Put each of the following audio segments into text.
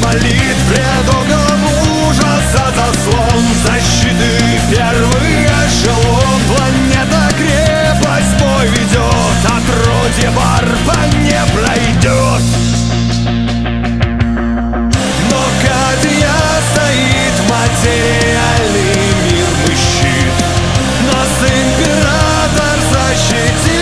молит пред окном ужаса заслон защиты первый эшелон. Планета-крепость бой ведет, отродье Барба не пройдет. Но Кадия стоит, материальный мир мы щит. Нас император защитит.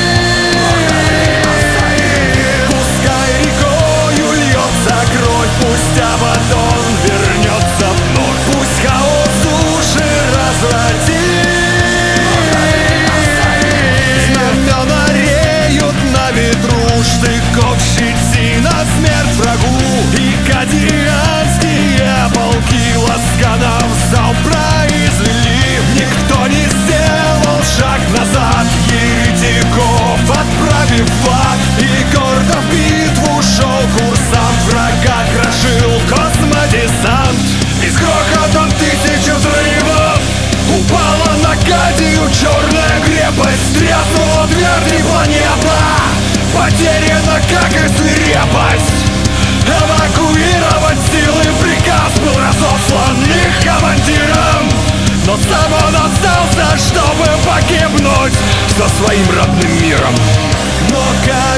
Пускай рекою льется кровь, пусть Абаддон вернется вновь. Пусть хаос души развратит. Знамена реют на ветру, штыков щетина, смерть врагу. И кадианские полки ласканов в зал произвели. Никто не сделал шаг назад, еретиков отправив в ад. И гордо в битву шел курсант, врага крошил космодесант. И с грохотом тысячи взрывов упала на Кадию черная крепость. Тряснула твердь планета, потеряна как и свирепость. Эвакуировать силы приказ был разослан их командиром. Но сам он остался, чтобы погибнуть за своим родным миром. Но